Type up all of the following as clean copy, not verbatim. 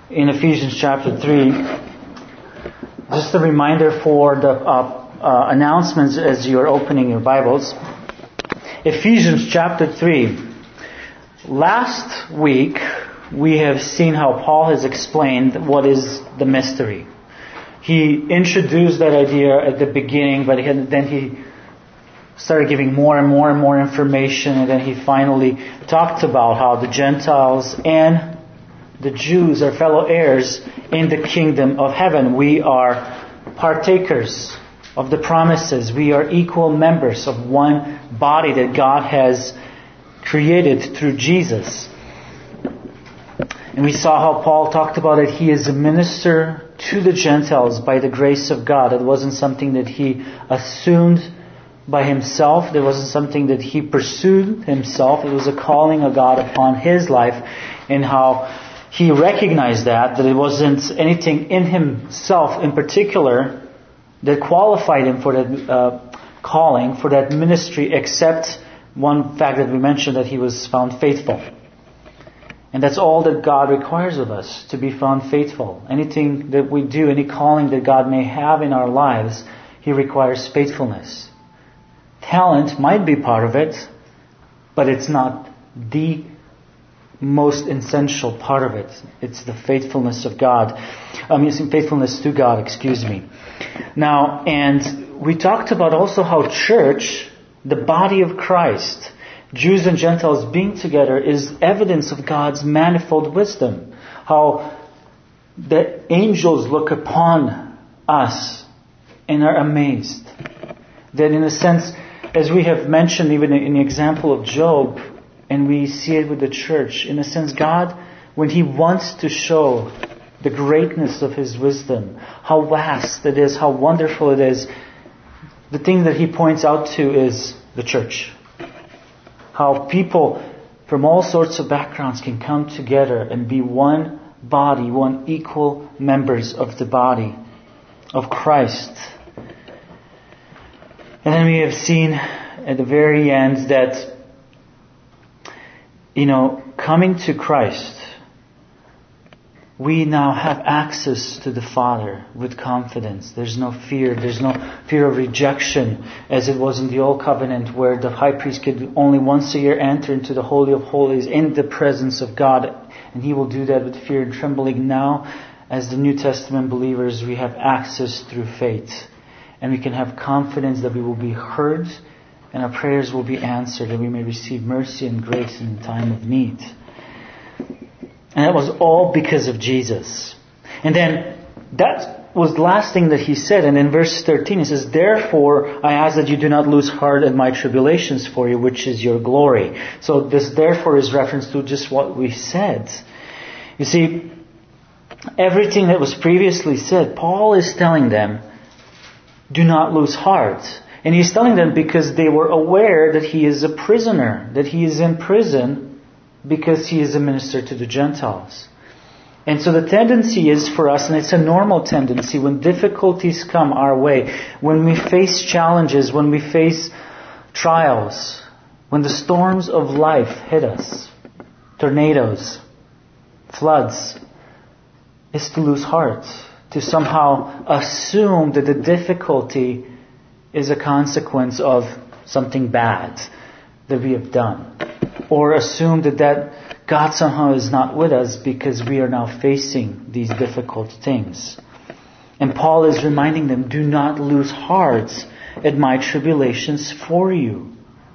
in Ephesians chapter 3. Just a reminder for the announcements as you're opening your Bibles. Ephesians chapter 3. Last week we have seen how Paul has explained what is the mystery. He introduced that idea at the beginning, but then he started giving more and more information, and then he finally talked about how the Gentiles and the Jews are fellow heirs in the kingdom of heaven. We are partakers of the promises. We are equal members of one body that God has created through Jesus. And we saw how Paul talked about it. He is a minister to the Gentiles by the grace of God. It wasn't something that he assumed by himself. There wasn't something that he pursued himself. It was a calling of God upon his life, and how he recognized that it wasn't anything in himself in particular that qualified him for that calling, for that ministry, except one fact that we mentioned, that he was found faithful. And that's all that God requires of us, to be found faithful. Anything that we do, any calling that God may have in our lives, He requires faithfulness. Talent might be part of it, but it's not the most essential part of it. It's the faithfulness of God. Faithfulness to God, Now, and we talked about also how church, the body of Christ, Jews and Gentiles being together, is evidence of God's manifold wisdom. How the angels look upon us and are amazed. That in a sense, as we have mentioned even in the example of Job, and we see it with the church, in a sense, God, when He wants to show the greatness of His wisdom, how vast it is, how wonderful it is, the thing that He points out to is the church. How people from all sorts of backgrounds can come together and be one body, one equal members of the body of Christ. And then we have seen at the very end that, coming to Christ, we now have access to the Father with confidence. There's no fear. There's no fear of rejection, as it was in the Old Covenant, where the high priest could only once a year enter into the Holy of Holies in the presence of God. And he will do that with fear and trembling. Now, as the New Testament believers, we have access through faith. And we can have confidence that we will be heard and our prayers will be answered, and we may receive mercy and grace in the time of need. And that was all because of Jesus. And then that was the last thing that he said. And in verse 13 he says, "Therefore I ask that you do not lose heart at my tribulations for you, which is your glory." So this therefore is reference to just what we said. You see, everything that was previously said, Paul is telling them, do not lose heart. And he's telling them because they were aware that he is a prisoner, that he is in prison because he is a minister to the Gentiles. And so the tendency is for us, and it's a normal tendency, when difficulties come our way, when we face challenges, when we face trials, when the storms of life hit us, tornadoes, floods, is to lose heart, to somehow assume that the difficulty is a consequence of something bad that we have done. Or assume that God somehow is not with us because we are now facing these difficult things. And Paul is reminding them, do not lose heart at my tribulations for you.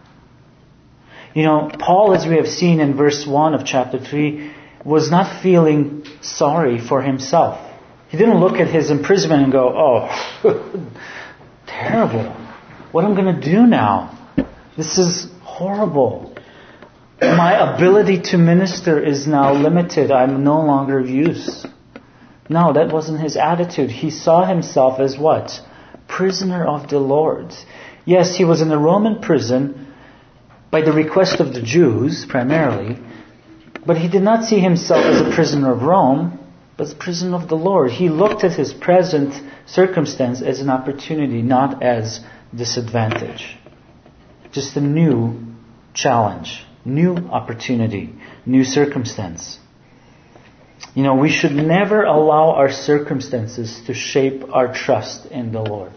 Paul, as we have seen in verse 1 of chapter 3, was not feeling sorry for himself. He didn't look at his imprisonment and go, oh, terrible. What am I going to do now? This is horrible. My ability to minister is now limited. I'm no longer of use. No, that wasn't his attitude. He saw himself as what? Prisoner of the Lord. Yes, he was in a Roman prison by the request of the Jews, primarily. But he did not see himself as a prisoner of Rome, but as a prisoner of the Lord. He looked at his present circumstance as an opportunity, not as disadvantage. Just a new challenge, new opportunity, new circumstance. We should never allow our circumstances to shape our trust in the Lord.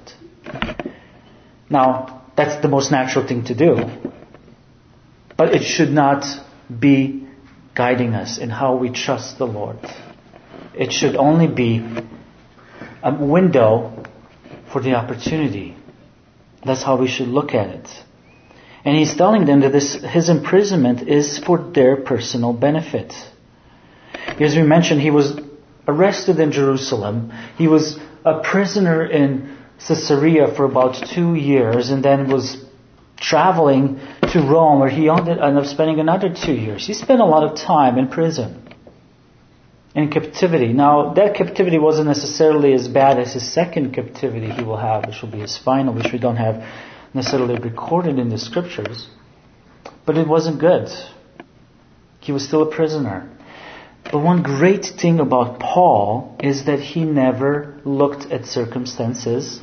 Now, that's the most natural thing to do. But it should not be guiding us in how we trust the Lord. It should only be a window for the opportunity. That's how we should look at it. And he's telling them that his imprisonment is for their personal benefit. As we mentioned, he was arrested in Jerusalem. He was a prisoner in Caesarea for about 2 years, and then was traveling to Rome, where he ended up spending another 2 years. He spent a lot of time in prison, in captivity. Now, that captivity wasn't necessarily as bad as his second captivity he will have, which will be his final, which we don't have necessarily recorded in the scriptures. But it wasn't good. He was still a prisoner. But one great thing about Paul is that he never looked at circumstances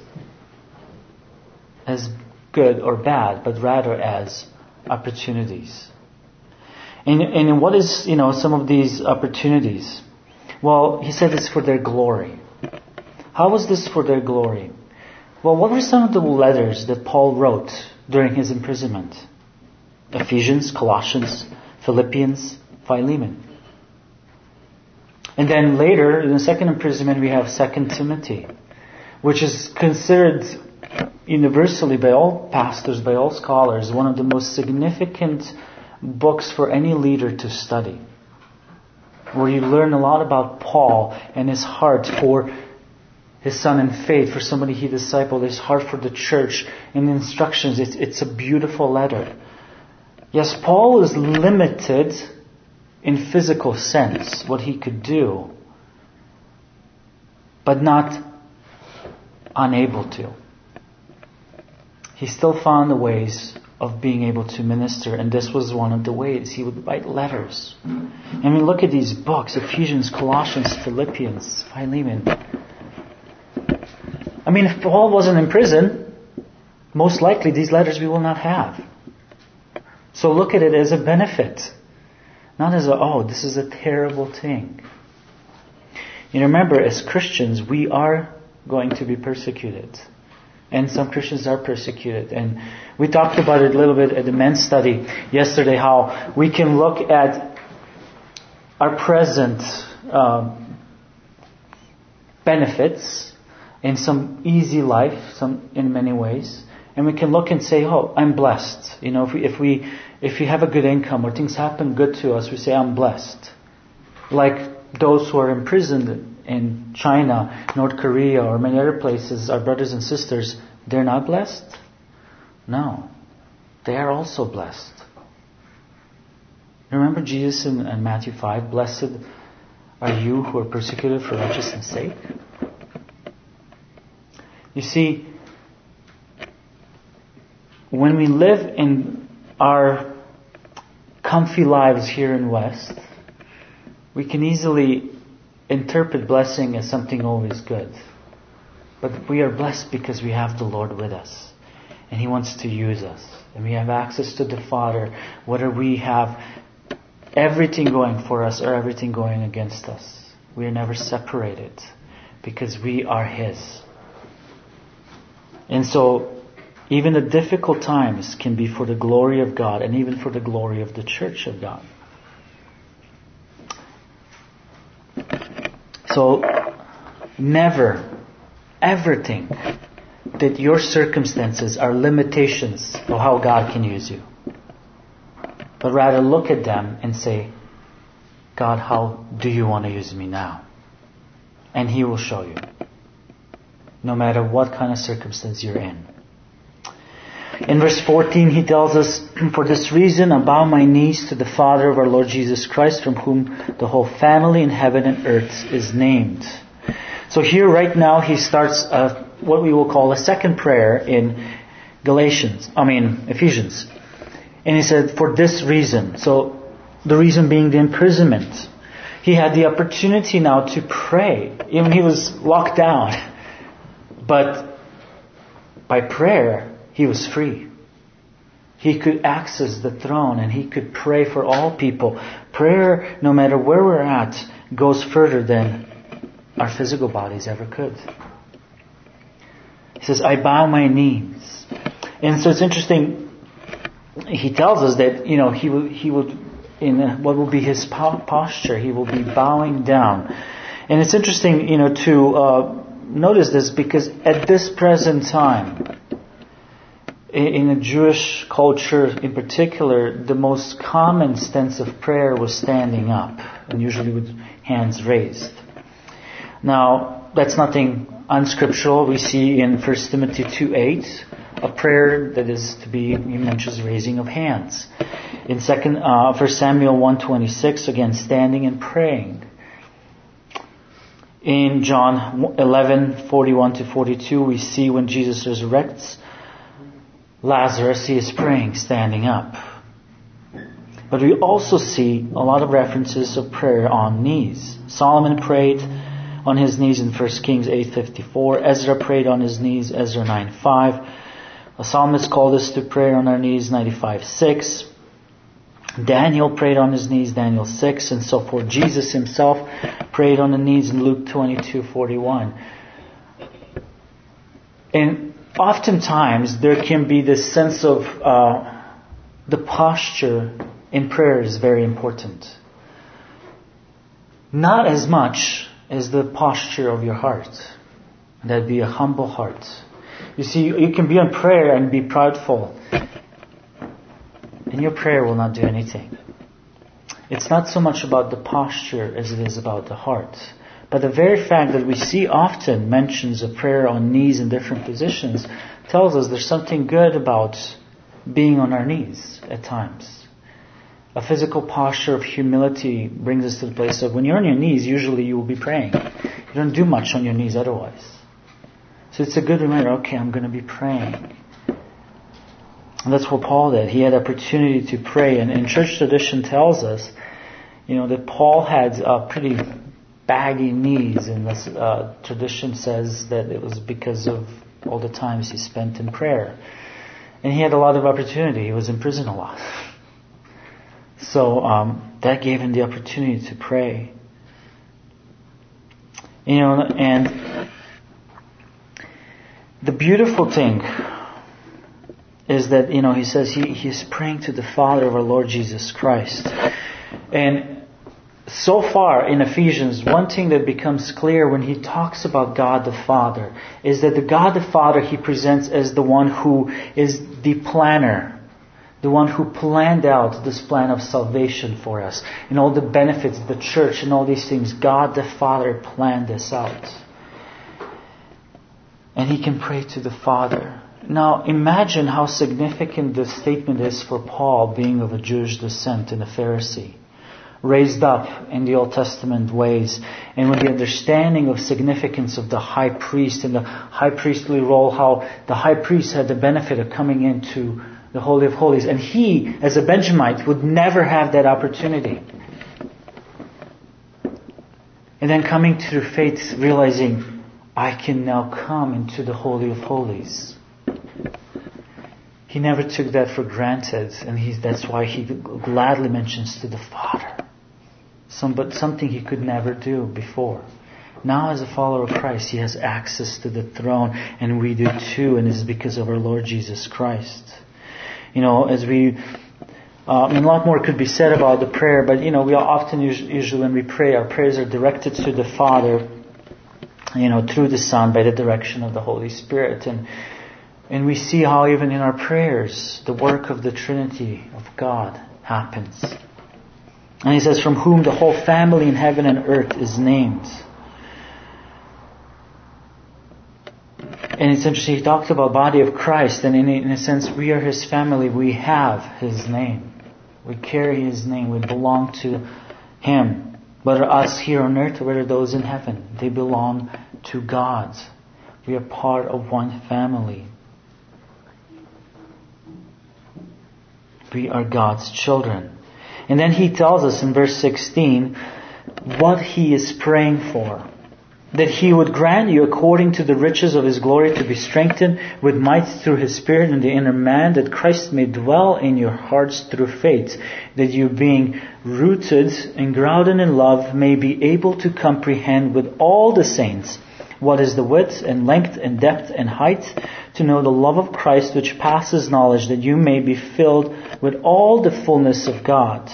as good or bad, but rather as opportunities. And what is, some of these opportunities? Well, he said it's for their glory. How was this for their glory? Well, what were some of the letters that Paul wrote during his imprisonment? Ephesians, Colossians, Philippians, Philemon. And then later, in the second imprisonment, we have 2 Timothy, which is considered universally by all pastors, by all scholars, one of the most significant books for any leader to study, where you learn a lot about Paul and his heart for his son in faith, for somebody he discipled, his heart for the church, and the instructions. It's a beautiful letter. Yes, Paul was limited in physical sense, what he could do, but not unable to. He still found the ways of being able to minister, and this was one of the ways. He would write letters. And we look at these books, Ephesians, Colossians, Philippians, Philemon. If Paul wasn't in prison, most likely these letters we will not have. So look at it as a benefit. Not as this is a terrible thing. Remember, as Christians, we are going to be persecuted. And some Christians are persecuted. And we talked about it a little bit at the men's study yesterday, how we can look at our present benefits in some easy life, in many ways. And we can look and say, I'm blessed. If we have a good income or things happen good to us, we say, I'm blessed. Like those who are imprisoned in China, North Korea, or many other places, our brothers and sisters, they're not blessed? No. They are also blessed. Remember Jesus in Matthew 5, blessed are you who are persecuted for righteousness' sake? You see, when we live in our comfy lives here in West, we can easily interpret blessing as something always good. But we are blessed because we have the Lord with us. And He wants to use us. And we have access to the Father, whether we have everything going for us or everything going against us. We are never separated because we are His. And so, even the difficult times can be for the glory of God and even for the glory of the church of God. So, never, ever think that your circumstances are limitations of how God can use you. But rather look at them and say, God, how do you want to use me now? And He will show you. No matter what kind of circumstance you're in. In verse 14, he tells us, for this reason I bow my knees to the Father of our Lord Jesus Christ, from whom the whole family in heaven and earth is named. So here right now he starts what we will call a second prayer in Ephesians. And he said, for this reason. So the reason being the imprisonment. He had the opportunity now to pray. Even he was locked down. But by prayer, he was free. He could access the throne and he could pray for all people. Prayer, no matter where we're at, goes further than our physical bodies ever could. He says, I bow my knees. And so it's interesting, he tells us that, he would in what will be his posture, he will be bowing down. And it's interesting, to notice this, because at this present time, in a Jewish culture in particular, the most common stance of prayer was standing up, and usually with hands raised. Now, that's nothing unscriptural. We see in 1 Timothy 2:8 a prayer that is to be, he mentions raising of hands. In 1 Samuel 1:26, again, standing and praying. In John 11:41-42, we see when Jesus resurrects Lazarus, he is praying, standing up. But we also see a lot of references of prayer on knees. Solomon prayed on his knees in 1 Kings 8:54. Ezra prayed on his knees, Ezra 9:5. A psalmist called us to prayer on our knees, 95:6. Daniel prayed on his knees, Daniel 6, and so forth. Jesus himself prayed on the knees in Luke 22:41. And oftentimes there can be this sense of the posture in prayer is very important. Not as much as the posture of your heart. That'd be a humble heart. You see, you can be in prayer and be prideful, and your prayer will not do anything. It's not so much about the posture as it is about the heart. But the very fact that we see often mentions of prayer on knees in different positions tells us there's something good about being on our knees at times. A physical posture of humility brings us to the place of when you're on your knees, usually you will be praying. You don't do much on your knees otherwise. So it's a good reminder, okay, I'm going to be praying. And that's what Paul did. He had opportunity to pray. And church tradition tells us, that Paul had pretty baggy knees. And this tradition says that it was because of all the times he spent in prayer. And he had a lot of opportunity. He was in prison a lot. So that gave him the opportunity to pray. And the beautiful thing is that, he says he's praying to the Father of our Lord Jesus Christ. And so far in Ephesians, one thing that becomes clear when he talks about God the Father is that the God the Father he presents as the one who is the planner. The one who planned out this plan of salvation for us. And all the benefits, the church and all these things. God the Father planned this out. And he can pray to the Father. Now imagine how significant this statement is for Paul, being of a Jewish descent and a Pharisee. Raised up in the Old Testament ways. And with the understanding of significance of the high priest and the high priestly role, how the high priest had the benefit of coming into the Holy of Holies. And he, as a Benjamite, would never have that opportunity. And then coming through faith, realizing, I can now come into the Holy of Holies. He never took that for granted. And that's why he gladly mentions to the Father. Something he could never do before. Now as a follower of Christ, he has access to the throne. And we do too. And it's because of our Lord Jesus Christ. As we, a lot more could be said about the prayer, but we are often usually when we pray, our prayers are directed to the Father, through the Son by the direction of the Holy Spirit, and we see how even in our prayers, the work of the Trinity of God happens. And he says, from whom the whole family in heaven and earth is named. And it's interesting, he talked about body of Christ, and in a sense, we are his family. We have his name. We carry his name. We belong to him. Whether us here on earth or whether those in heaven, they belong to God. We are part of one family. We are God's children. And then he tells us in verse 16 what he is praying for. that He would grant you according to the riches of His glory to be strengthened with might through His Spirit in the inner man, that Christ may dwell in your hearts through faith, that you being rooted and grounded in love may be able to comprehend with all the saints what is the width and length and depth and height, to know the love of Christ which passes knowledge, that you may be filled with all the fullness of God.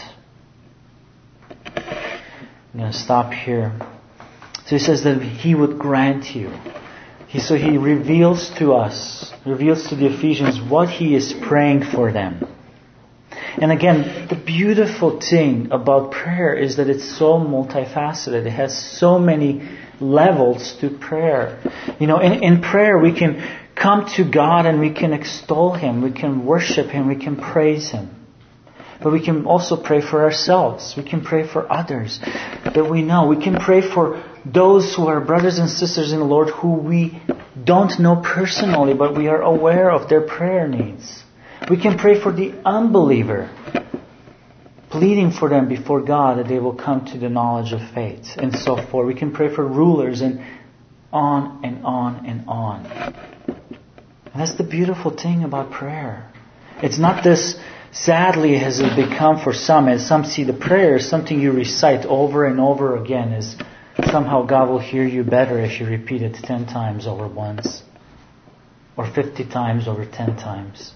I'm going to stop here. So He says that He would grant you. So He reveals to us, reveals to the Ephesians what He is praying for them. And again, the beautiful thing about prayer is that it's so multifaceted. It has so many levels to prayer. In prayer we can come to God and we can extol Him, we can worship Him, we can praise Him. But we can also pray for ourselves. We can pray for others that we know. We can pray for those who are brothers and sisters in the Lord who we don't know personally, but we are aware of their prayer needs. We can pray for the unbeliever, pleading for them before God that they will come to the knowledge of faith and so forth. We can pray for rulers and on and on and on. And that's the beautiful thing about prayer. It's not this, sadly, has it become for some, as some see the prayer as something you recite over and over again, as somehow God will hear you better if you repeat it 10 times over once, or 50 times over 10 times.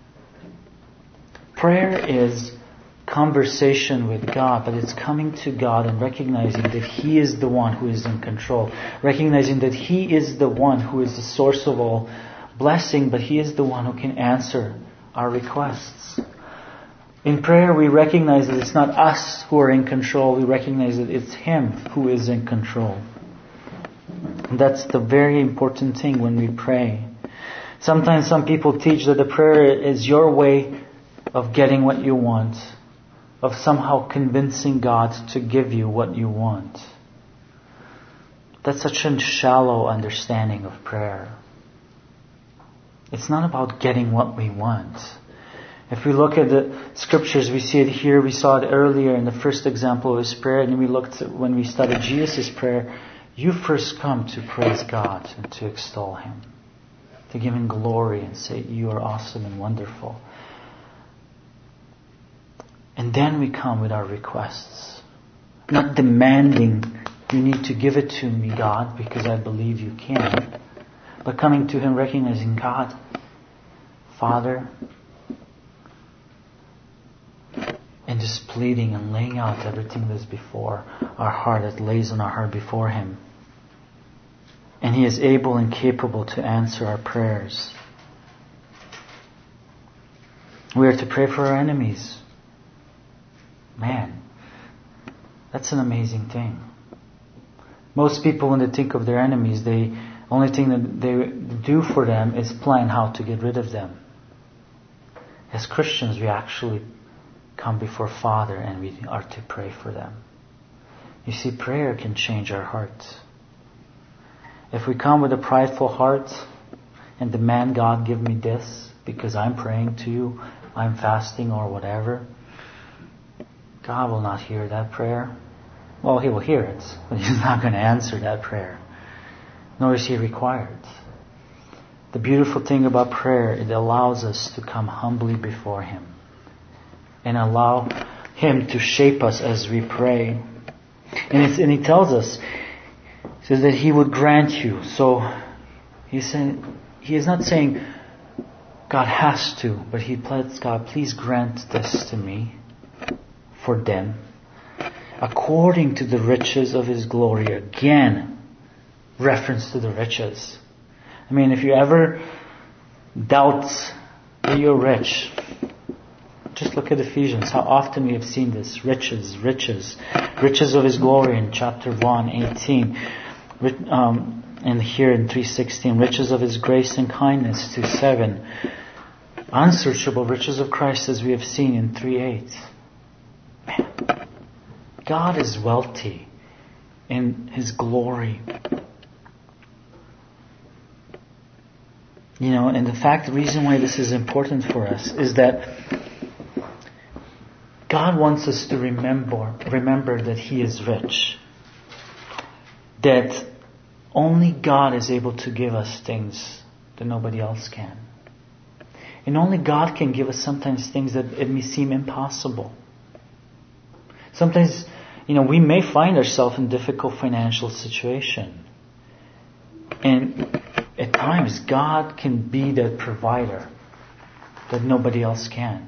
Prayer is conversation with God, but it's coming to God and recognizing that He is the one who is in control. Recognizing that He is the one who is the source of all blessing, but He is the one who can answer our requests. In prayer we recognize that it's not us who are in control. We recognize that it's Him who is in control. And that's the very important thing when we pray. Sometimes some people teach that the prayer is your way of getting what you want, of somehow convincing God to give you what you want. That's such a shallow understanding of prayer. It's not about getting what we want. If we look at the scriptures, we see it here, we saw it earlier in the first example of His prayer, and we looked at when we studied Jesus' prayer. You first come to praise God and to extol Him, to give Him glory and say, you are awesome and wonderful. And then we come with our requests. Not demanding, you need to give it to me, God, because I believe you can. But coming to Him recognizing, God, Father, and just pleading and laying out everything that's before our heart, that lays on our heart before Him. And He is able and capable to answer our prayers. We are to pray for our enemies. Man, that's an amazing thing. Most people, when they think of their enemies, the only thing that they do for them is plan how to get rid of them. As Christians, we actually come before Father and we are to pray for them. You see, prayer can change our hearts. If we come with a prideful heart and demand, God, give me this because I'm praying to you, I'm fasting or whatever, God will not hear that prayer. Well, He will hear it, but He's not going to answer that prayer. Nor is He required. The beautiful thing about prayer, it allows us to come humbly before Him and allow Him to shape us as we pray. And He tells us, He says that He would grant you. So He is not saying God has to, but He pleads, God, please grant this to me for them, according to the riches of His glory. Again, reference to the riches. I mean, if you ever doubt that you're rich, just look at Ephesians. How often we have seen this. Riches, riches. Riches of His glory in chapter 1, 18. And here in 3:16. Riches of His grace and kindness, 2:7. Unsearchable riches of Christ, as we have seen in 3:8. Man, God is wealthy in His glory. And the reason why this is important for us is that God wants us to remember that He is rich. That Only God is able to give us things that nobody else can. And only God can give us sometimes things that it may seem impossible. Sometimes, we may find ourselves in difficult financial situation. And at times, God can be that provider that nobody else can.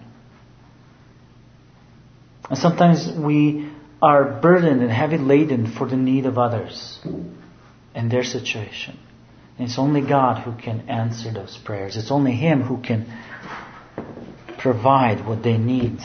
And sometimes we are burdened and heavy laden for the need of others and their situation. And it's only God who can answer those prayers. It's only Him who can provide what they need.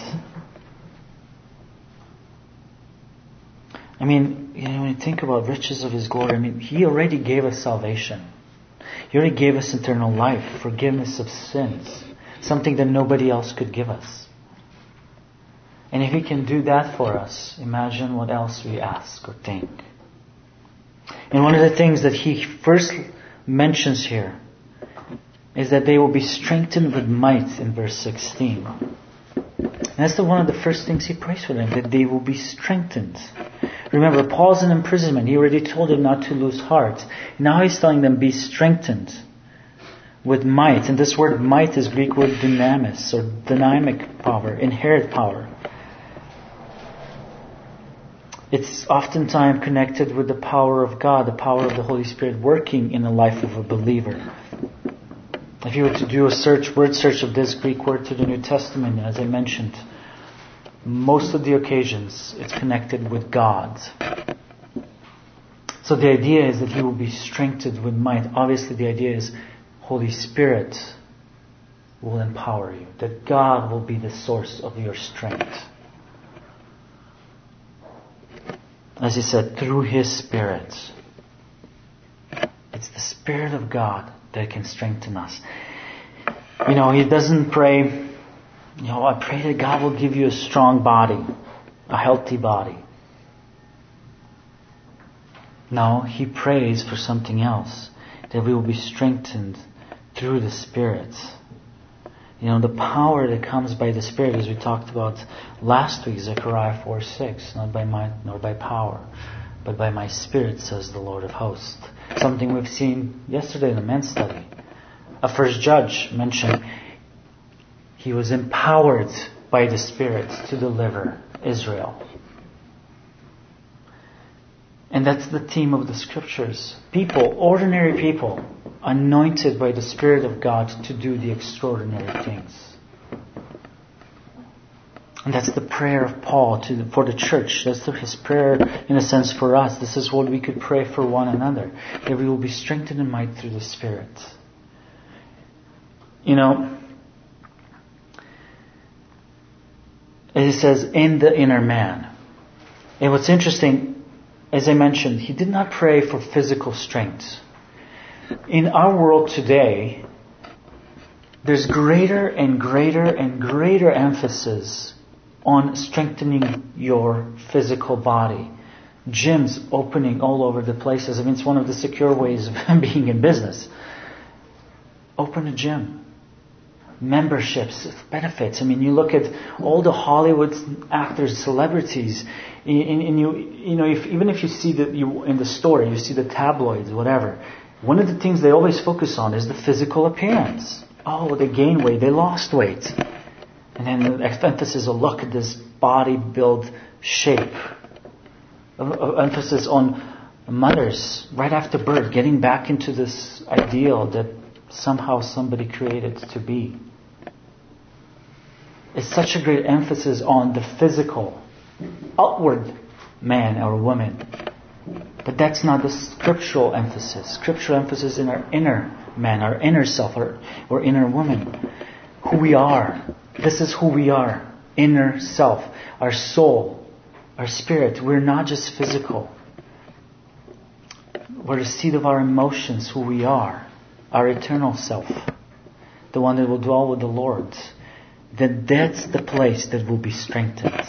When you think about riches of His glory, He already gave us salvation. He already gave us eternal life, forgiveness of sins, something that nobody else could give us. And if He can do that for us, imagine what else we ask or think. And one of the things that He first mentions here is that they will be strengthened with might in verse 16. And that's one of the first things He prays for them, that they will be strengthened. Remember, Paul's in imprisonment. He already told them not to lose heart. Now He's telling them, be strengthened with might. And this word might is Greek word dynamis, or dynamic power, inherent power. It's oftentimes connected with the power of God, the power of the Holy Spirit working in the life of a believer. If you were to do a word search of this Greek word to the New Testament, as I mentioned, most of the occasions it's connected with God. So the idea is that you will be strengthened with might. Obviously the idea is Holy Spirit will empower you. That God will be the source of your strength. As He said, through His Spirit. It's the Spirit of God that can strengthen us. He doesn't pray, I pray that God will give you a strong body, a healthy body. No, He prays for something else, that we will be strengthened through the Spirit. The power that comes by the Spirit, as we talked about last week, Zechariah 4:6, not by might nor by power, but by my Spirit, says the Lord of hosts. Something we've seen yesterday in the men's study. A first judge mentioned he was empowered by the Spirit to deliver Israel. And that's the theme of the Scriptures. People, ordinary people, anointed by the Spirit of God to do the extraordinary things. And that's the prayer of Paul for the church. That's his prayer, in a sense, for us. This is what we could pray for one another. That we will be strengthened in might through the Spirit. It says, in the inner man. And what's interesting, as I mentioned, he did not pray for physical strength. In our world today, there's greater and greater and greater emphasis on strengthening your physical body. Gyms opening all over the places. It's one of the secure ways of being in business. Open a gym. Memberships, benefits. You look at all the Hollywood actors, celebrities, and even if you see that in the store, you see the tabloids, whatever. One of the things they always focus on is the physical appearance. Oh, they gained weight, they lost weight. And then the emphasis on look at this body build shape. Emphasis on mothers right after birth getting back into this ideal that somehow somebody created to be. It's such a great emphasis on the physical, outward man or woman. But that's not the scriptural emphasis. Scriptural emphasis in our inner man, our inner self, or inner woman. Who we are. This is who we are. Inner self. Our soul. Our spirit. We're not just physical. We're the seat of our emotions, who we are. Our eternal self. The one that will dwell with the Lord. That's the place that will be strengthened.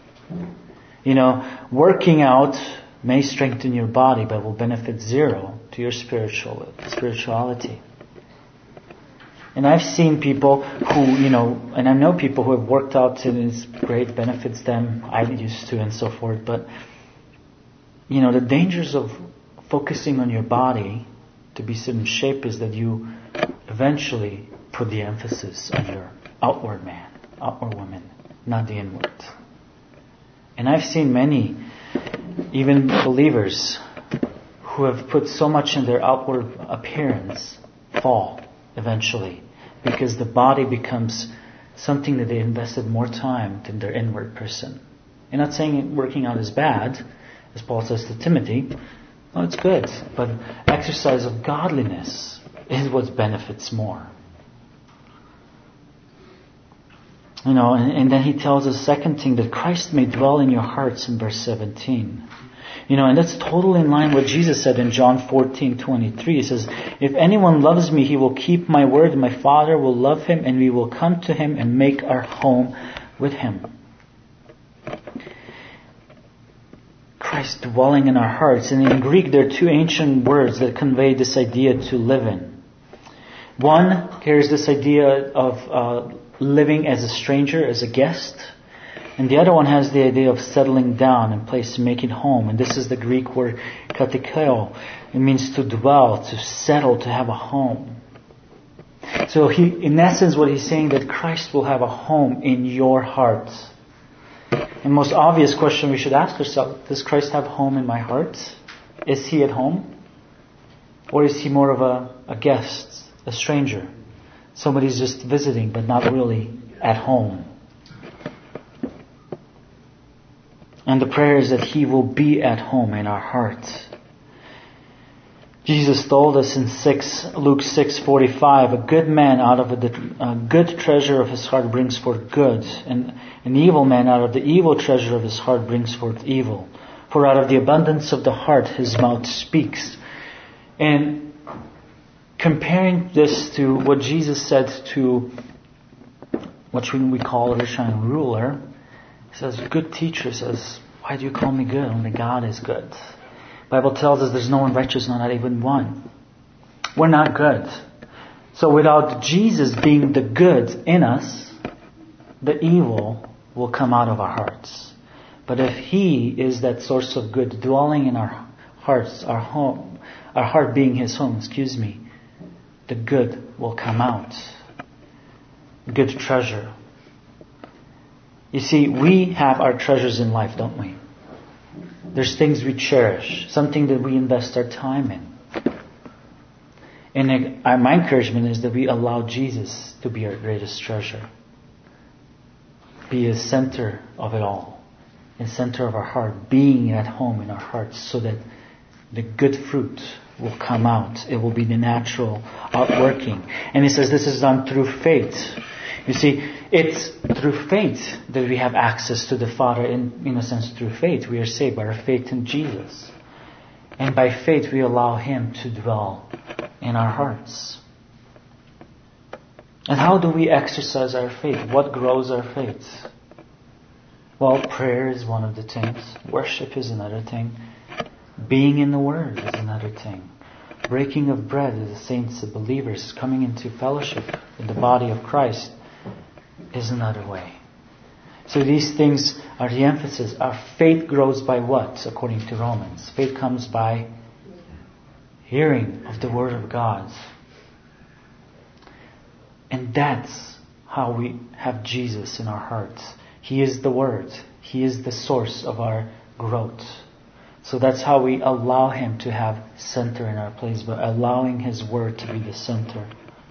Working out may strengthen your body, but will benefit zero to your spirituality. And I've seen people who, and I know people who have worked out and it's great, benefits them. I used to and so forth. But, the dangers of focusing on your body to be set in shape is that you eventually put the emphasis on your outward man, outward woman, not the inward. And I've seen many, even believers, who have put so much in their outward appearance fall eventually because the body becomes something that they invested more time than their inward person. I'm not saying working out is bad, as Paul says to Timothy. No, it's good. But exercise of godliness is what benefits more. And then he tells us second thing, that Christ may dwell in your hearts in verse 17. And that's totally in line with what Jesus said in John 14:23. He says, if anyone loves me, he will keep my word, and my Father will love him, and we will come to him and make our home with him. Christ dwelling in our hearts. And in Greek, there are two ancient words that convey this idea to live in. One carries this idea of living as a stranger, as a guest. And the other one has the idea of settling down in place, to make it home. And this is the Greek word katekeo. It means to dwell, to settle, to have a home. So in essence, what he's saying, that Christ will have a home in your heart. And most obvious question we should ask ourselves, does Christ have a home in my heart? Is he at home? Or is he more of a guest, a stranger? Somebody's just visiting, but not really at home. And the prayer is that he will be at home in our hearts. Jesus told us in Luke 6:45, a good man out of a good treasure of his heart brings forth good, and an evil man out of the evil treasure of his heart brings forth evil. For out of the abundance of the heart his mouth speaks. And comparing this to what Jesus said to what we call a rich young ruler, he says, good teacher says, why do you call me good? Only God is good. The Bible tells us there's no one righteous, no, not even one. We're not good. So without Jesus being the good in us, the evil will come out of our hearts. But if He is that source of good dwelling in our hearts, our home, our heart being His home, the good will come out. Good treasure. You see, we have our treasures in life, don't we? There's things we cherish, something that we invest our time in. And my encouragement is that we allow Jesus to be our greatest treasure. Be the center of it all. The center of our heart, being at home in our hearts, so that the good fruit will come out. It will be the natural outworking. And he says this is done through faith. You see, it's through faith that we have access to the Father. In a sense, through faith. We are saved by our faith in Jesus. And by faith we allow Him to dwell in our hearts. And how do we exercise our faith? What grows our faith? Well, prayer is one of the things. Worship is another thing. Being in the Word is another thing. Breaking of bread as the saints, the believers, coming into fellowship in the body of Christ is another way. So these things are the emphasis. Our faith grows by what? According to Romans. Faith comes by hearing of the Word of God. And that's how we have Jesus in our hearts. He is the Word. He is the source of our growth. So that's how we allow Him to have center in our place, by allowing His Word to be the center.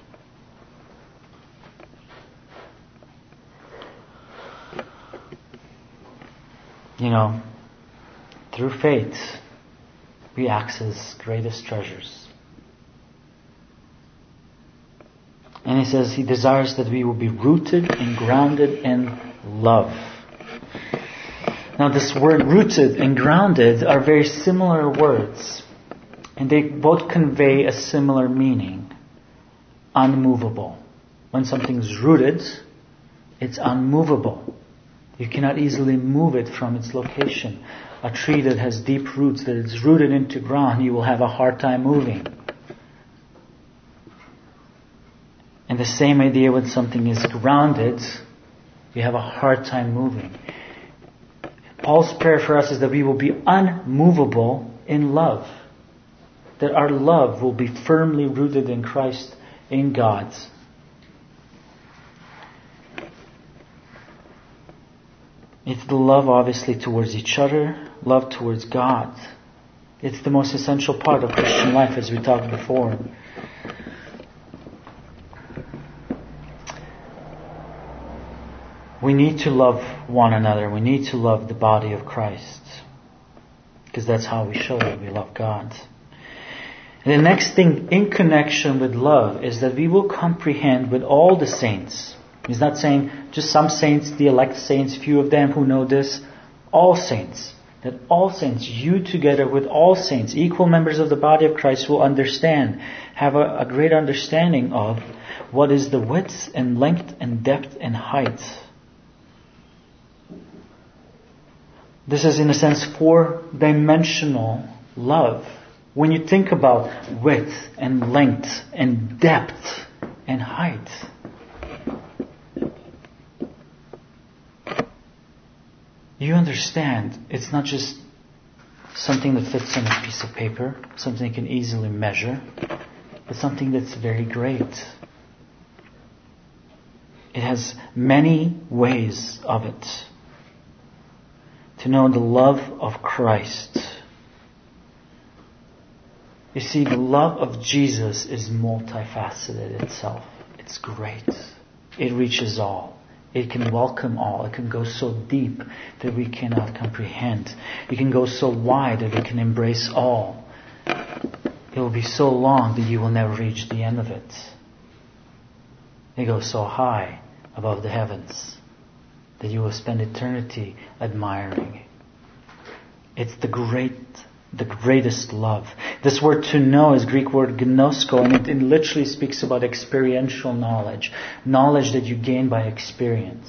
Through faith, we access greatest treasures. And he says He desires that we will be rooted and grounded in love. Now this word rooted and grounded are very similar words. And they both convey a similar meaning. Unmovable. When something's rooted, it's unmovable. You cannot easily move it from its location. A tree that has deep roots, that is rooted into ground, you will have a hard time moving. And the same idea when something is grounded, you have a hard time moving. Paul's prayer for us is that we will be unmovable in love. that our love will be firmly rooted in Christ, in God. It's the love, obviously, towards each other, love towards God. It's the most essential part of Christian life, as we talked before. We need to love one another. We need to love the body of Christ. Because that's how we show that we love God. And the next thing in connection with love is that we will comprehend with all the saints. He's not saying just some saints, the elect saints, few of them who know this. All saints. That all saints, you together with all saints, equal members of the body of Christ, will understand, have a great understanding of what is the width and length and depth and height. This is, in a sense, four-dimensional love. When you think about width and length and depth and height, you understand it's not just something that fits on a piece of paper, something you can easily measure, but something that's very great. It has many ways of it. To know the love of Christ. You see, the love of Jesus is multifaceted itself. It's great. It reaches all. It can welcome all. It can go so deep that we cannot comprehend. It can go so wide that it can embrace all. It will be so long that you will never reach the end of it. It goes so high above the heavens that you will spend eternity admiring. It's the greatest love. This word to know is Greek word gnosko, and it literally speaks about experiential knowledge. Knowledge that you gain by experience.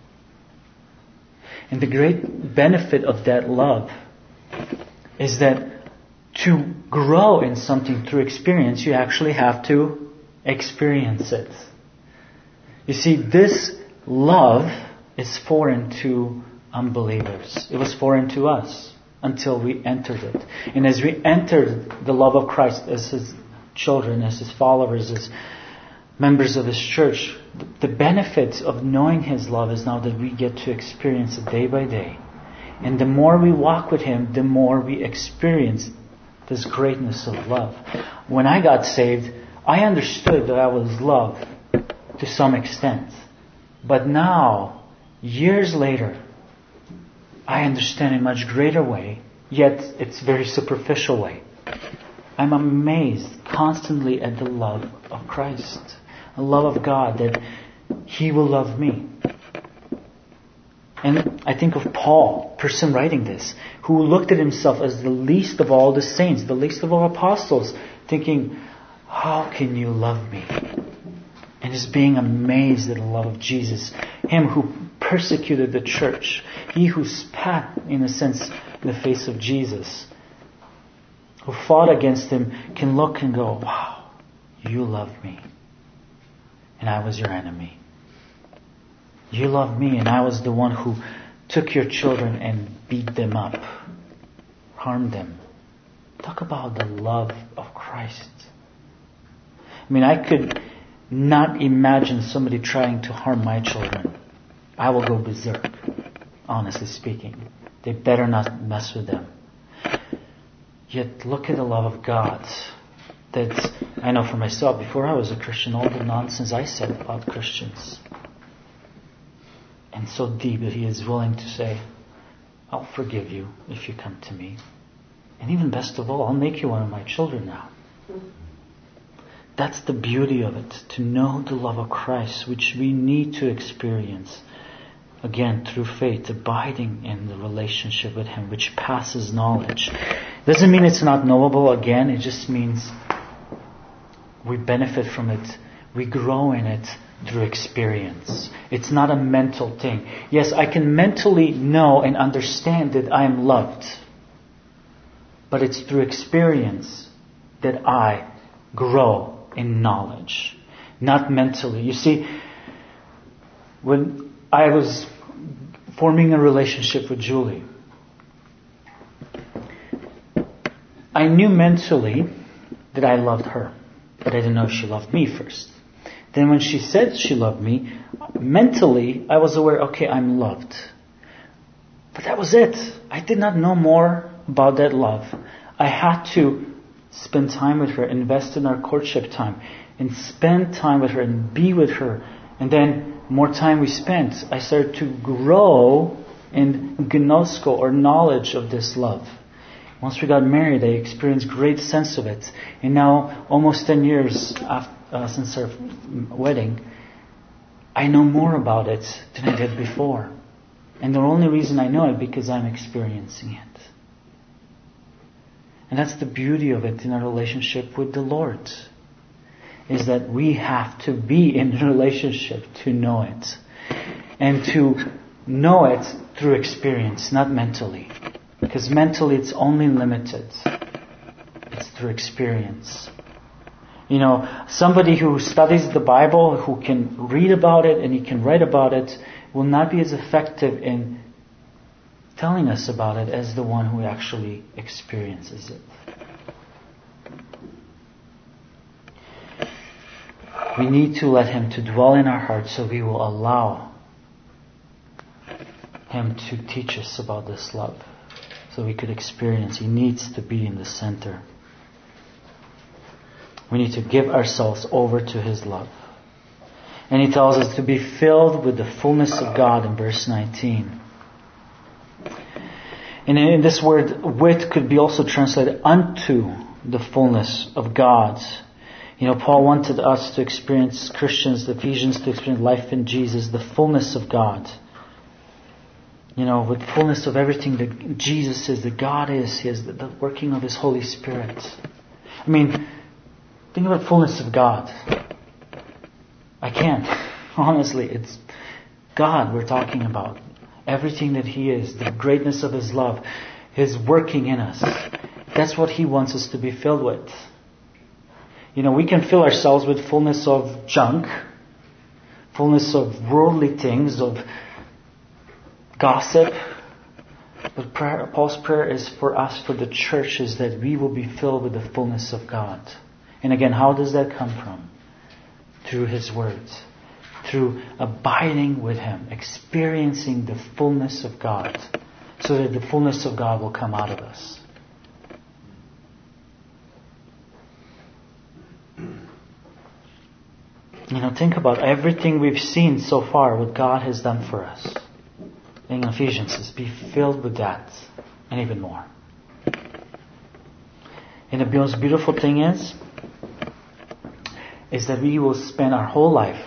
And the great benefit of that love is that to grow in something through experience, you actually have to experience it. You see, this love is foreign to unbelievers. It was foreign to us until we entered it. And as we entered the love of Christ as His children, as His followers, as members of His church, the benefit of knowing His love is now that we get to experience it day by day. And the more we walk with Him, the more we experience this greatness of love. When I got saved, I understood that I was loved to some extent. But now, years later, I understand in a much greater way, yet it's very superficial way. I'm amazed constantly at the love of Christ, the love of God, that He will love me. And I think of Paul, person writing this, who looked at himself as the least of all the saints, the least of all apostles, thinking, how can you love me? And is being amazed at the love of Jesus. Him who persecuted the church. He who spat, in a sense, in the face of Jesus. Who fought against Him can look and go, wow, you loved me. And I was your enemy. You loved me and I was the one who took your children and beat them up. Harmed them. Talk about the love of Christ. I mean, I could not imagine somebody trying to harm my children. I will go berserk, honestly speaking. They better not mess with them. Yet look at the love of God. That I know for myself, before I was a Christian, all the nonsense I said about Christians. And so deep that He is willing to say, I'll forgive you if you come to me. And even best of all, I'll make you one of my children now. That's the beauty of it, to know the love of Christ, which we need to experience, again, through faith, abiding in the relationship with Him, which passes knowledge. Doesn't mean it's not knowable, again, it just means we benefit from it, we grow in it through experience. It's not a mental thing. Yes, I can mentally know and understand that I am loved, but it's through experience that I grow in knowledge, not mentally. You see, when I was forming a relationship with Julie, I knew mentally that I loved her, but I didn't know she loved me first. Then when she said she loved me, mentally I was aware, okay, I'm loved. But that was it. I did not know more about that love. I had to spend time with her, invest in our courtship time, and spend time with her and be with her. And then more time we spent, I started to grow in gnosko, or knowledge of this love. Once we got married, I experienced great sense of it. And now, almost 10 years since our wedding, I know more about it than I did before. And the only reason I know it because I'm experiencing it. And that's the beauty of it in our relationship with the Lord. Is that we have to be in a relationship to know it. And to know it through experience, not mentally. Because mentally it's only limited. It's through experience. You know, somebody who studies the Bible, who can read about it and he can write about it, will not be as effective in telling us about it as the one who actually experiences it. We need to let Him to dwell in our hearts, so we will allow Him to teach us about this love, so we could experience. He needs to be in the center. We need to give ourselves over to His love. And He tells us to be filled with the fullness of God in verse 19. And in this word, with could be also translated unto the fullness of God. You know, Paul wanted us to experience, Christians, the Ephesians, to experience life in Jesus, the fullness of God. You know, with fullness of everything that Jesus is, that God is, He is the working of His Holy Spirit. I mean, think about fullness of God. I can't. Honestly, it's God we're talking about. Everything that He is, the greatness of His love, His working in us. That's what He wants us to be filled with. You know, we can fill ourselves with fullness of junk, fullness of worldly things, of gossip. But Paul's prayer is for us, for the church, is that we will be filled with the fullness of God. And again, how does that come from? Through His words. Through abiding with Him, experiencing the fullness of God, so that the fullness of God will come out of us. You know, think about everything we've seen so far, what God has done for us. In Ephesians, is be filled with that, and even more. And the most beautiful thing is that we will spend our whole life,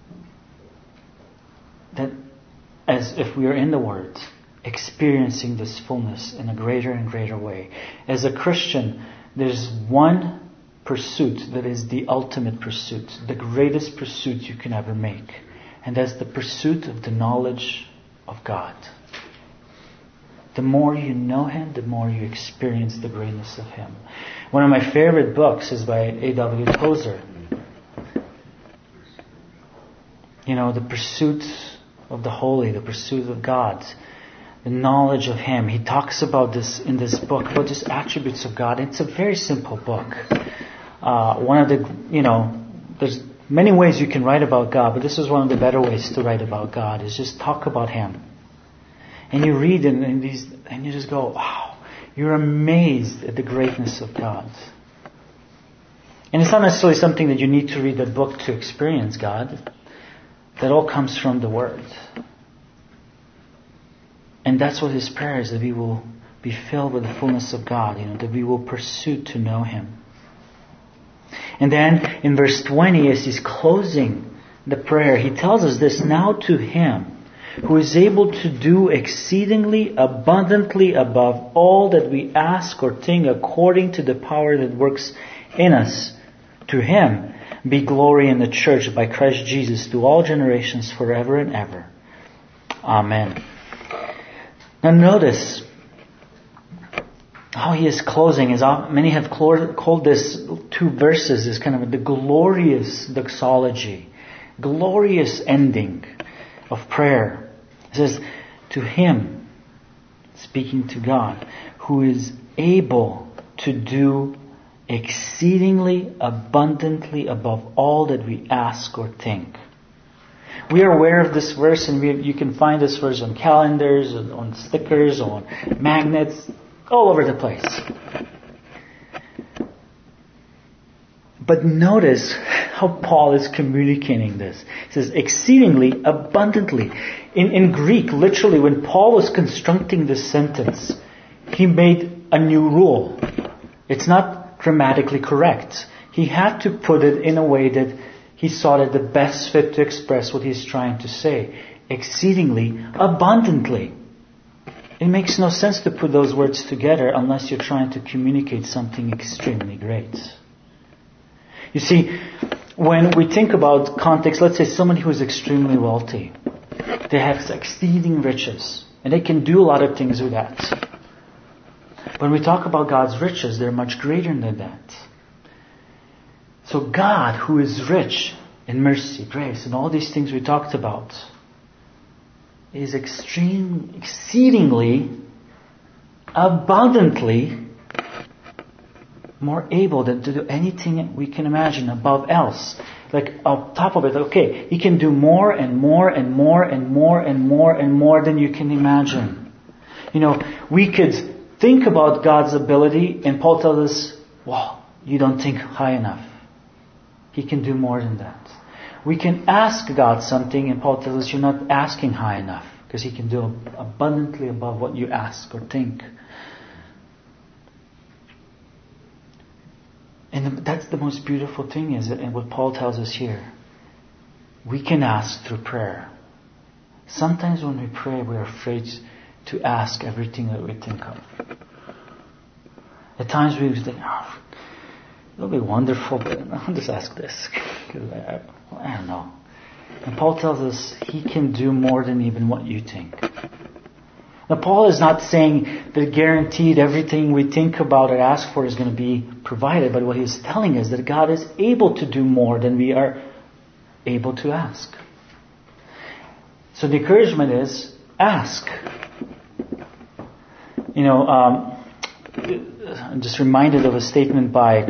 that as if we are in the Word, experiencing this fullness in a greater and greater way. As a Christian, there's one pursuit that is the ultimate pursuit, the greatest pursuit you can ever make. And that's the pursuit of the knowledge of God. The more you know Him, the more you experience the greatness of Him. One of my favorite books is by A.W. Tozer. You know, the pursuit of the holy, the pursuit of God, the knowledge of Him. He talks about this in this book, about just attributes of God. It's a very simple book. One of the, you know, there's many ways you can write about God, but this is one of the better ways to write about God, is just talk about Him. And you read in these, and you just go, wow, you're amazed at the greatness of God. And it's not necessarily something that you need to read the book to experience God. That all comes from the Word. And that's what his prayer is, that we will be filled with the fullness of God, that we will pursue to know Him. And then in verse 20, as he's closing the prayer, he tells us this: now to Him who is able to do exceedingly abundantly above all that we ask or think, according to the power that works in us. To Him be glory in the church by Christ Jesus to all generations forever and ever. Amen. Now notice how he is closing. Many have called this two verses as kind of the glorious doxology, glorious ending of prayer. It says, to Him, speaking to God, who is able to do exceedingly abundantly above all that we ask or think. We are aware of this verse, and you can find this verse on calendars, on stickers, on magnets, all over the place. But notice how Paul is communicating this. He says, exceedingly abundantly. In Greek, literally, when Paul was constructing this sentence, he made a new rule. It's not grammatically correct. He had to put it in a way that he saw it the best fit to express what he's trying to say. Exceedingly abundantly. It makes no sense to put those words together unless you're trying to communicate something extremely great. You see, when we think about context, let's say someone who is extremely wealthy. They have exceeding riches. And they can do a lot of things with that. When we talk about God's riches, they're much greater than that. So God, who is rich in mercy, grace, and all these things we talked about, is exceedingly, abundantly more able than to do anything we can imagine above else. Like on top of it, okay, He can do more and more and more and more and more and more than you can imagine. You know, we could think about God's ability, and Paul tells us, wow, you don't think high enough. He can do more than that. We can ask God something, and Paul tells us you're not asking high enough, because He can do abundantly above what you ask or think. And that's the most beautiful thing, is it? And what Paul tells us here. We can ask through prayer. Sometimes when we pray, we're afraid to ask everything that we think of. At times we think, oh, it'll be wonderful, but I'll just ask this. I don't know. And Paul tells us He can do more than even what you think. Now, Paul is not saying that guaranteed everything we think about or ask for is going to be provided, but what he's telling us that God is able to do more than we are able to ask. So the encouragement is, ask. You know, I'm just reminded of a statement by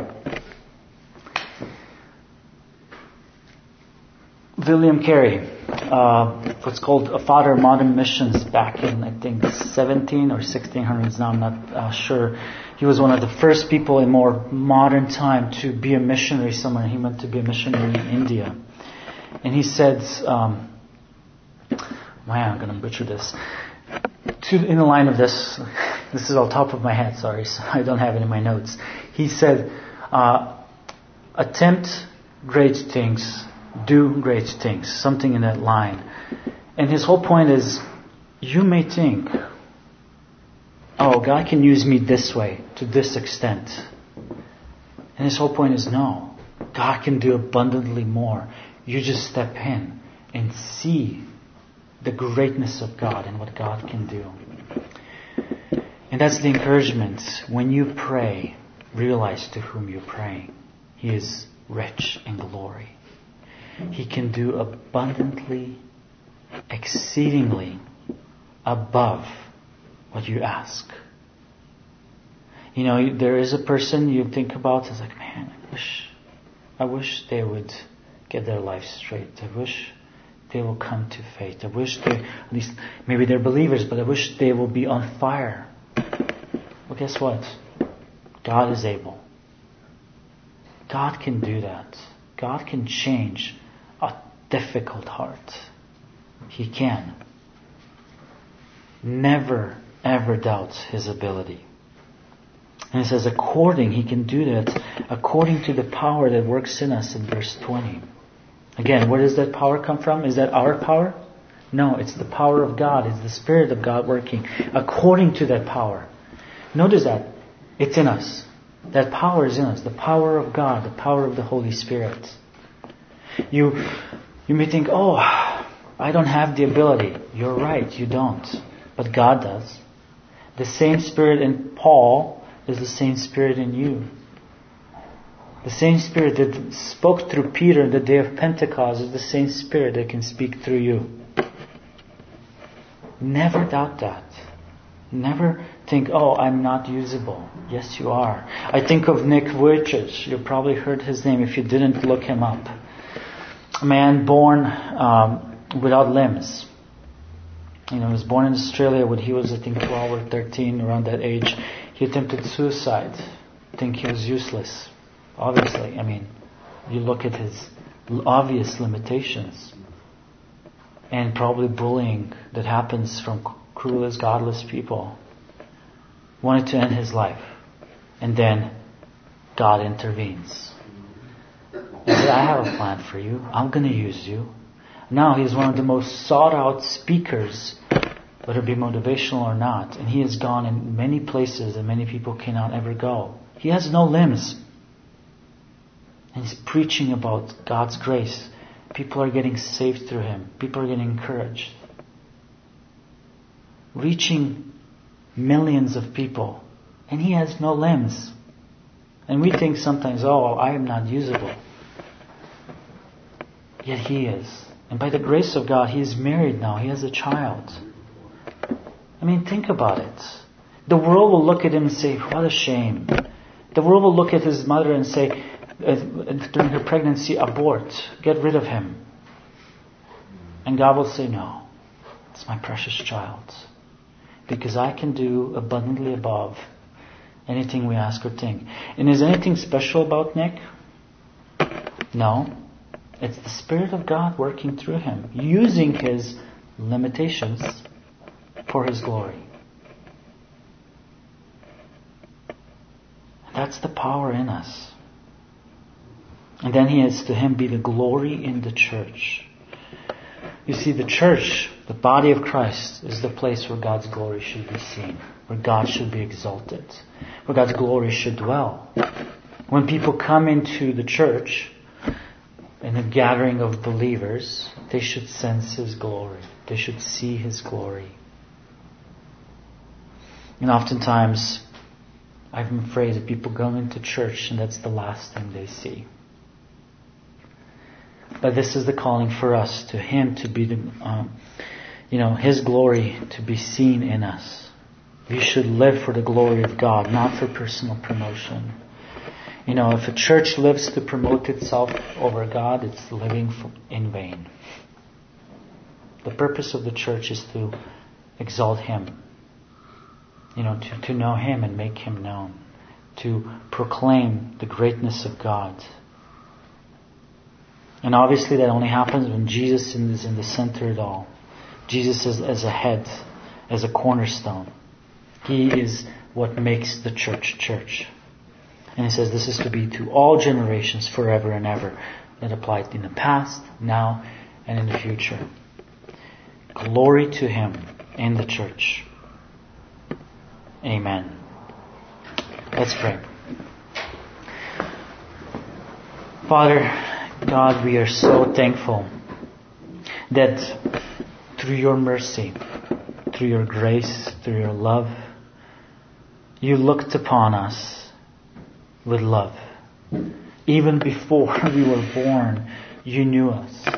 William Carey, what's called a father of modern missions back in, I think, 17 or 1600s, now I'm not sure. He was one of the first people in more modern time to be a missionary somewhere. He went to be a missionary in India. And he said, man, I'm going to butcher this. In the line of this is all top of my head, sorry, so I don't have it in my notes. He said, attempt great things, do great things, something in that line. And his whole point is, you may think, oh, God can use me this way, to this extent. And his whole point is, no, God can do abundantly more. You just step in and see the greatness of God and what God can do. And that's the encouragement. When you pray, realize to whom you're praying. He is rich in glory. He can do abundantly, exceedingly above what you ask. You know, there is a person you think about, it's like, man, I wish they would get their life straight. I wish they will come to faith. I wish they, at least, maybe they're believers, but I wish they will be on fire. Well, guess what? God is able. God can do that. God can change a difficult heart. He can. Never, ever doubt His ability. And it says, He can do that according to the power that works in us in verse 20. Again, where does that power come from? Is that our power? No, it's the power of God. It's the Spirit of God working according to that power. Notice that. It's in us. That power is in us. The power of God, the power of the Holy Spirit. You may think, oh, I don't have the ability. You're right, you don't. But God does. The same Spirit in Paul is the same Spirit in you. The same Spirit that spoke through Peter on the day of Pentecost is the same Spirit that can speak through you. Never doubt that. Never think, oh, I'm not usable. Yes, you are. I think of Nick Vujicic. You probably heard his name if you didn't look him up. A man born without limbs. He was born in Australia when he was, I think, 12 or 13, around that age. He attempted suicide. I think he was useless. Obviously, you look at his obvious limitations. And probably bullying that happens from cruelest, godless people. Wanted to end his life. And then God intervenes. He said, I have a plan for you. I'm going to use you. Now he's one of the most sought out speakers, whether it be motivational or not. And he has gone in many places that many people cannot ever go. He has no limbs. And he's preaching about God's grace. People are getting saved through him. People are getting encouraged. Reaching millions of people. And he has no limbs. And we think sometimes, oh, I am not usable. Yet he is. And by the grace of God, he is married now. He has a child. Think about it. The world will look at him and say, what a shame. The world will look at his mother and say, during her pregnancy, abort. Get rid of him. And God will say, no. It's my precious child. Because I can do abundantly above anything we ask or think. And is anything special about Nick? No. It's the Spirit of God working through him, using his limitations for his glory. That's the power in us. And then he is to him be the glory in the church. You see, the church, the body of Christ, is the place where God's glory should be seen, where God should be exalted, where God's glory should dwell. When people come into the church, in a gathering of believers, they should sense His glory. They should see His glory. And oftentimes, I'm afraid that people go into church and that's the last thing they see. But this is the calling for us, to Him to be His glory to be seen in us. We should live for the glory of God, not for personal promotion. If a church lives to promote itself over God, it's living in vain. The purpose of the church is to exalt Him. To know Him and make Him known. To proclaim the greatness of God. And obviously that only happens when Jesus is in the center of it all. Jesus is as a head, as a cornerstone. He is what makes the church church. And He says this is to be to all generations forever and ever. That applied in the past, now, and in the future. Glory to Him in the church. Amen. Let's pray. Father God, we are so thankful that through Your mercy, through Your grace, through Your love, You looked upon us with love. Even before we were born, You knew us.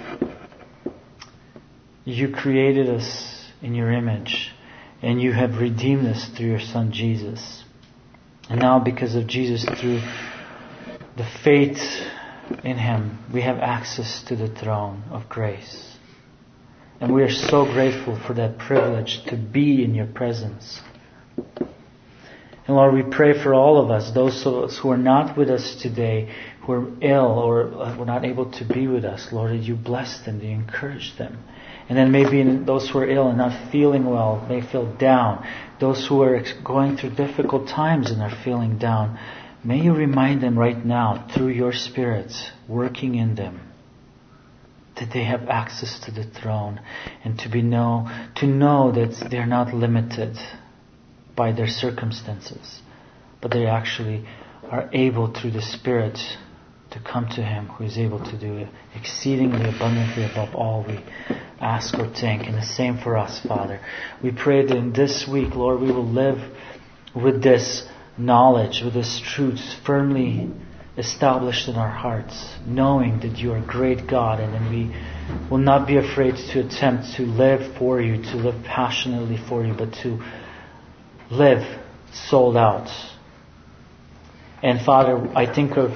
You created us in Your image, and You have redeemed us through Your Son Jesus. And now because of Jesus, through the faith in Him, we have access to the throne of grace. And we are so grateful for that privilege to be in Your presence. And Lord, we pray for all of us, those of us who are not with us today, who are ill or were not able to be with us. Lord, that You bless them, that You encourage them. And then maybe those who are ill and not feeling well may feel down. Those who are going through difficult times and are feeling down, may You remind them right now, through Your Spirit working in them, that they have access to the throne and to know that they are not limited by their circumstances, but they actually are able through the Spirit to come to Him who is able to do exceedingly abundantly above all we ask or think. And the same for us, Father. We pray that in this week, Lord, we will live with this knowledge, with this truth firmly established in our hearts, knowing that You are a great God, and then we will not be afraid to attempt to live for You, to live passionately for You, but to live sold out. And Father, I think of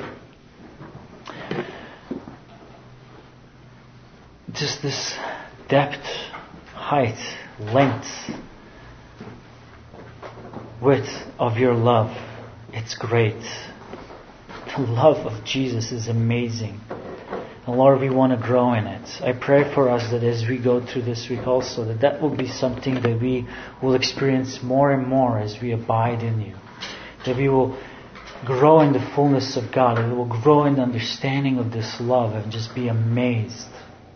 just this depth, height, length, width of your love. It's great. The love of Jesus is amazing. And Lord, we want to grow in it. I pray for us that as we go through this week also, that will be something that we will experience more and more as we abide in you. That we will grow in the fullness of God. That we will grow in the understanding of this love and just be amazed.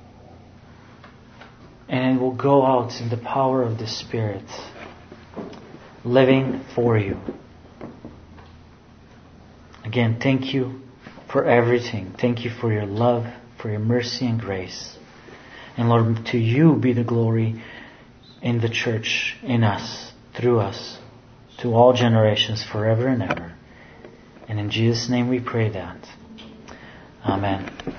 And it will go out in the power of the Spirit, living for you. Again, thank you for everything. Thank you for your love, for your mercy and grace. And Lord, to you be the glory in the church, in us, through us, to all generations, forever and ever. And in Jesus' name we pray that. Amen.